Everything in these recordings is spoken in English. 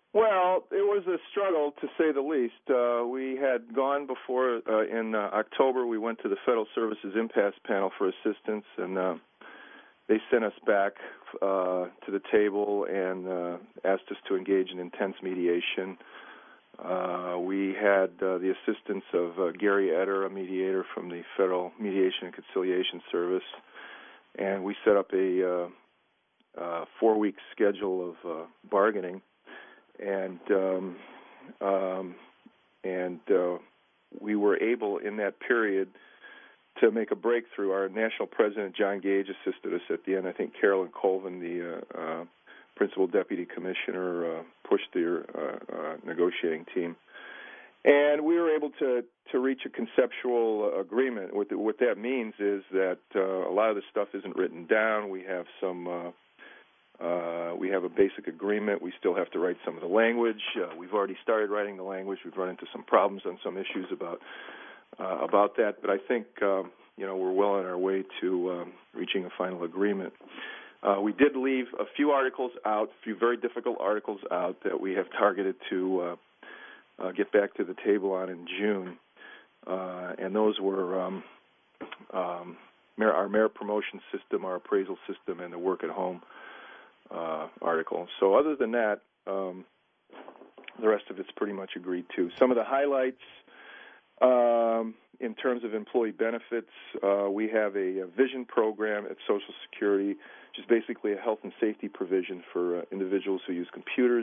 Well, it was a struggle, to say the least. We had gone before in October. We went to the Federal Services Impasse Panel for assistance, and they sent us back to the table and asked us to engage in intense mediation. We had the assistance of Gary Etter, a mediator from the Federal Mediation and Conciliation Service, and we set up a 4-week schedule of bargaining. And we were able in that period to make a breakthrough. Our national president, John Gage, assisted us at the end. I think Carolyn Colvin, the principal deputy commissioner, pushed their negotiating team. And we were able to reach a conceptual agreement. What that means is that a lot of the stuff isn't written down. We have we have a basic agreement. We still have to write some of the language. We've already started writing the language. We've run into some problems on some issues about that. But I think we're well on our way to reaching a final agreement. We did leave a few articles out, a few very difficult articles out that we have targeted to get back to the table on in June. And those were our merit promotion system, our appraisal system, and the work at home article. So other than that, the rest of it's pretty much agreed to. Some of the highlights in terms of employee benefits, we have a vision program at Social Security, which is basically a health and safety provision for individuals who use computers,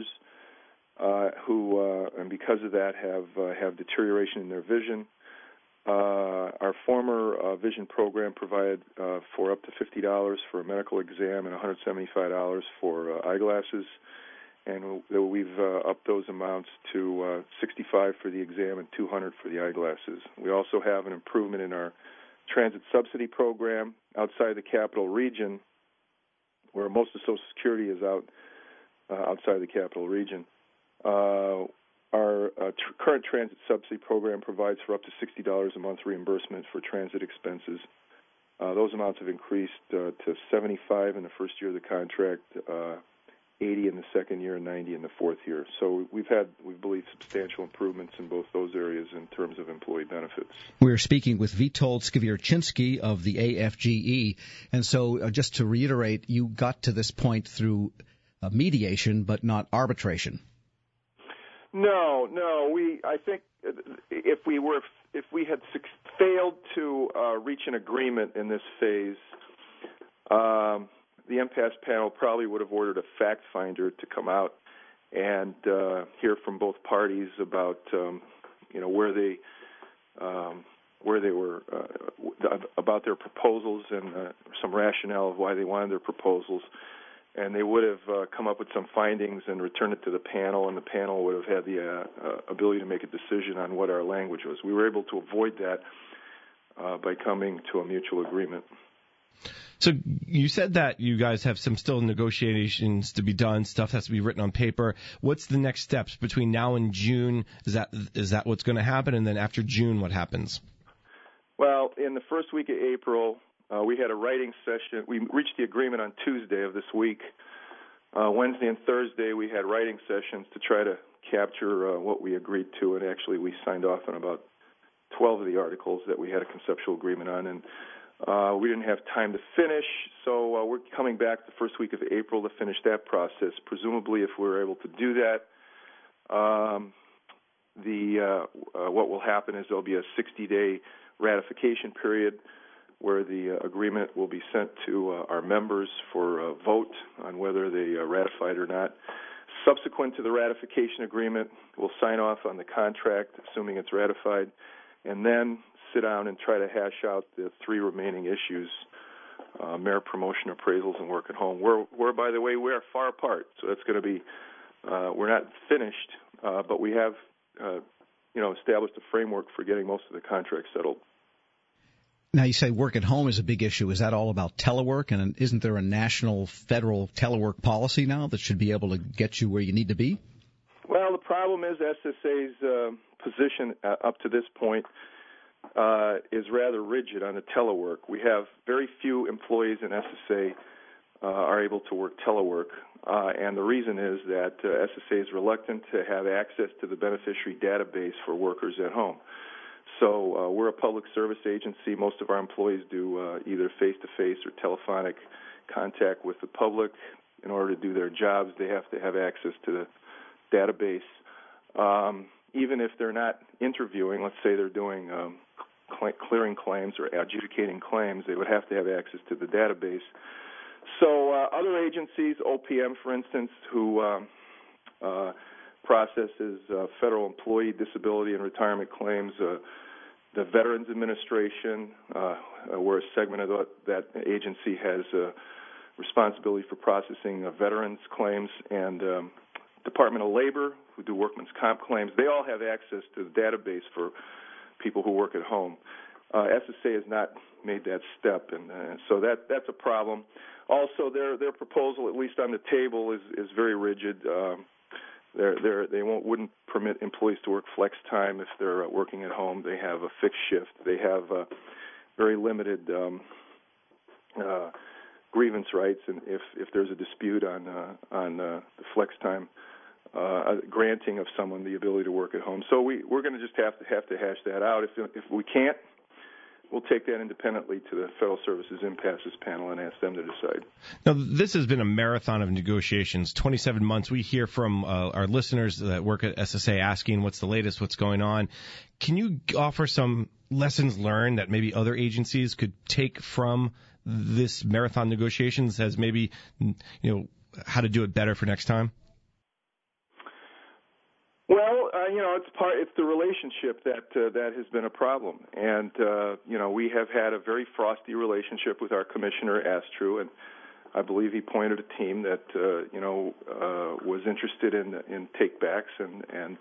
who and because of that have deterioration in their vision. Our former vision program provided for up to $50 for a medical exam and $175 for eyeglasses, and we've upped those amounts to $65 for the exam and $200 for the eyeglasses. We also have an improvement in our transit subsidy program outside the capital region, where most of Social Security is outside the capital region. Our current transit subsidy program provides for up to $60 a month reimbursement for transit expenses. Those amounts have increased to $75 in the first year of the contract, $80 in the second year, and $90 in the fourth year. So we believe, substantial improvements in both those areas in terms of employee benefits. We're speaking with Witold Skwierczynski of the AFGE. And so just to reiterate, you got to this point through mediation but not arbitration. No. I think if we had failed to reach an agreement in this phase, the impasse panel probably would have ordered a fact finder to come out and hear from both parties about where they were about their proposals and some rationale of why they wanted their proposals. And they would have come up with some findings and returned it to the panel, and the panel would have had the ability to make a decision on what our language was. We were able to avoid that by coming to a mutual agreement. So you said that you guys have some still negotiations to be done, stuff has to be written on paper. What's the next steps between now and June? Is that what's going to happen? And then after June, what happens? Well, in the first week of April, we had a writing session. We reached the agreement on Tuesday of this week. Wednesday and Thursday, we had writing sessions to try to capture what we agreed to, and actually we signed off on about 12 of the articles that we had a conceptual agreement on, and we didn't have time to finish, so we're coming back the first week of April to finish that process. Presumably, if we're able to do that, what will happen is there'll be a 60-day ratification period where the agreement will be sent to our members for a vote on whether they ratify it or not. Subsequent to the ratification agreement, we'll sign off on the contract, assuming it's ratified, and then sit down and try to hash out the 3 remaining issues, merit promotion, appraisals, and work at home. We're, by the way, we are far apart, so that's going to be, we're not finished, but we have, established a framework for getting most of the contracts settled. Now, you say work at home is a big issue. Is that all about telework? And isn't there a national federal telework policy now that should be able to get you where you need to be? Well, the problem is SSA's position up to this point is rather rigid on the telework. We have very few employees in SSA are able to work telework. And the reason is that SSA is reluctant to have access to the beneficiary database for workers at home. So we're a public service agency. Most of our employees do either face-to-face or telephonic contact with the public. In order to do their jobs, they have to have access to the database. Even if they're not interviewing, let's say they're doing clearing claims or adjudicating claims, they would have to have access to the database. So other agencies, OPM, for instance, who processes federal employee disability and retirement claims, the Veterans Administration, where a segment of that agency has responsibility for processing veterans claims, and Department of Labor, who do workman's comp claims, they all have access to the database for people who work at home. SSA has not made that step, and so that's a problem. Also, their proposal, at least on the table, is very rigid. They wouldn't permit employees to work flex time if they're working at home. They have a fixed shift. They have very limited grievance rights, and if there's a dispute on the flex time, granting of someone the ability to work at home. So we're going to just have to hash that out. If we can't, we'll take that independently to the Federal Services Impasses Panel and ask them to decide. Now, this has been a marathon of negotiations, 27 months. We hear from our listeners that work at SSA asking what's the latest, what's going on. Can you offer some lessons learned that maybe other agencies could take from this marathon negotiations as maybe, how to do it better for next time? Well, it's the relationship that has been a problem, and we have had a very frosty relationship with our commissioner, Astru, and I believe he pointed a team that was interested in takebacks, and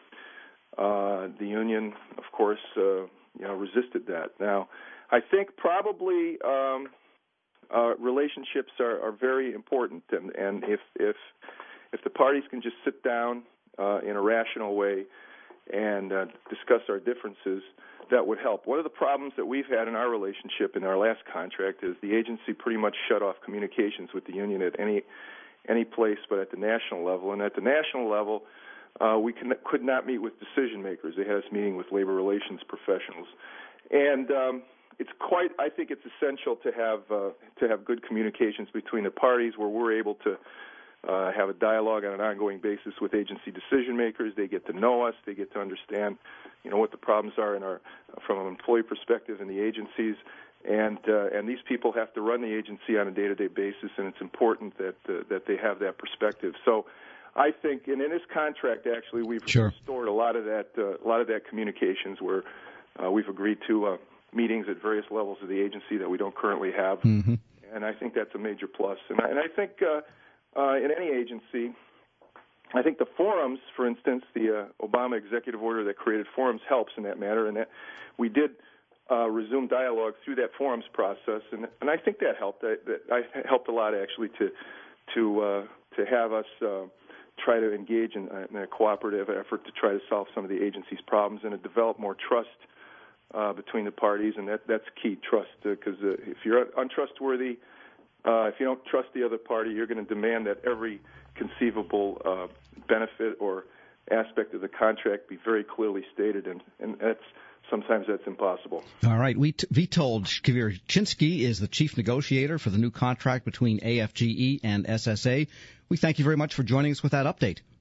the union, of course, resisted that. Now, I think probably relationships are very important, and if the parties can just sit down in a rational way and discuss our differences, that would help. One of the problems that we've had in our relationship in our last contract is the agency pretty much shut off communications with the union at any place but at the national level. And at the national level, we could not meet with decision makers. They had us meeting with labor relations professionals. And I think it's essential to have good communications between the parties where we're able to have a dialogue on an ongoing basis with agency decision makers. They get to know us. They get to understand, what the problems are from an employee perspective in the agencies. And these people have to run the agency on a day-to-day basis, and it's important that they have that perspective. So, I think, and in this contract, actually, we've restored a lot of that communications where we've agreed to meetings at various levels of the agency that we don't currently have, and I think that's a major plus. And I think in any agency, I think the forums, for instance, the Obama executive order that created forums helps in that matter, and that we did resume dialogue through that forums process, and I think that helped. I helped a lot actually to have us try to engage in a cooperative effort to try to solve some of the agency's problems and to develop more trust between the parties, and that's key, trust, because if you're untrustworthy, if you don't trust the other party, you're going to demand that every conceivable benefit or aspect of the contract be very clearly stated, and sometimes that's impossible. All right. Witold Skvirchinsky is the chief negotiator for the new contract between AFGE and SSA. We thank you very much for joining us with that update.